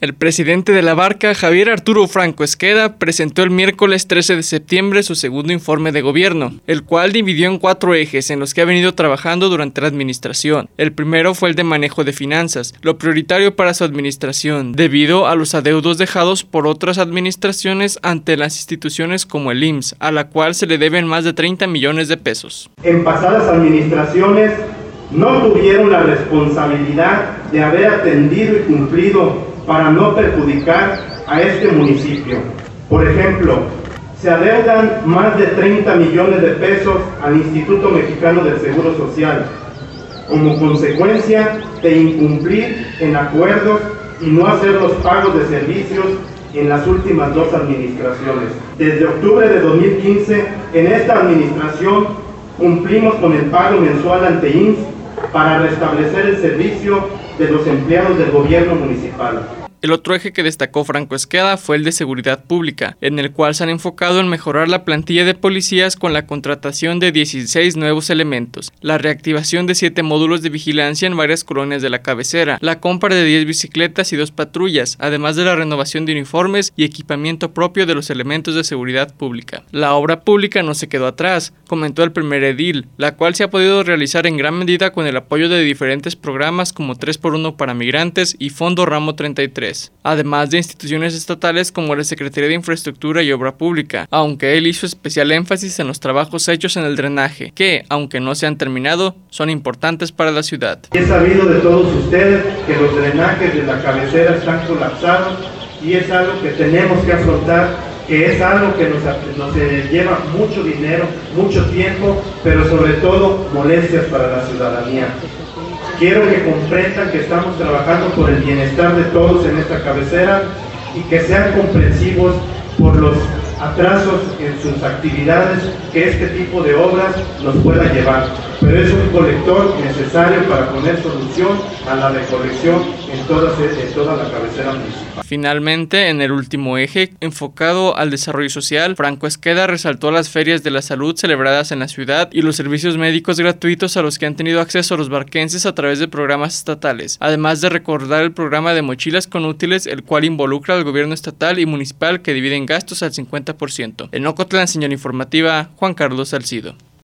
El presidente de la Barca, Javier Arturo Franco Esqueda, presentó el miércoles 13 de septiembre su segundo informe de gobierno, el cual dividió en 4 ejes en los que ha venido trabajando durante la administración. El primero fue el de manejo de finanzas, lo prioritario para su administración, debido a los adeudos dejados por otras administraciones ante las instituciones como el IMSS, a la cual se le deben más de 30 millones de pesos. En pasadas administraciones no tuvieron la responsabilidad de haber atendido y cumplido para no perjudicar a este municipio. Por ejemplo, se adeudan más de 30 millones de pesos al Instituto Mexicano del Seguro Social, como consecuencia de incumplir en acuerdos y no hacer los pagos de servicios en las últimas 2 administraciones. Desde octubre de 2015, en esta administración cumplimos con el pago mensual ante IMSS para restablecer el servicio de los empleados del gobierno municipal. El otro eje que destacó Franco Esqueda fue el de seguridad pública, en el cual se han enfocado en mejorar la plantilla de policías con la contratación de 16 nuevos elementos, la reactivación de 7 módulos de vigilancia en varias colonias de la cabecera, la compra de 10 bicicletas y 2 patrullas, además de la renovación de uniformes y equipamiento propio de los elementos de seguridad pública. La obra pública no se quedó atrás, comentó el primer edil, la cual se ha podido realizar en gran medida con el apoyo de diferentes programas como 3x1 para migrantes y Fondo Ramo 33. Además de instituciones estatales como la Secretaría de Infraestructura y Obra Pública, aunque él hizo especial énfasis en los trabajos hechos en el drenaje, que, aunque no se han terminado, son importantes para la ciudad. He sabido de todos ustedes que los drenajes de la cabecera están colapsados y es algo que tenemos que afrontar, que es algo que nos lleva mucho dinero, mucho tiempo, pero sobre todo molestias para la ciudadanía. Quiero que comprendan que estamos trabajando por el bienestar de todos en esta cabecera y que sean comprensivos por los atrasos en sus actividades que este tipo de obras nos pueda llevar. Pero es un colector necesario para poner solución a la recolección en toda la cabecera municipal. Finalmente, en el último eje, enfocado al desarrollo social, Franco Esqueda resaltó las ferias de la salud celebradas en la ciudad y los servicios médicos gratuitos a los que han tenido acceso los barquenses a través de programas estatales, además de recordar el programa de mochilas con útiles, el cual involucra al gobierno estatal y municipal que dividen gastos al 50%. En Ocotlán, señal informativa, Juan Carlos Salcido.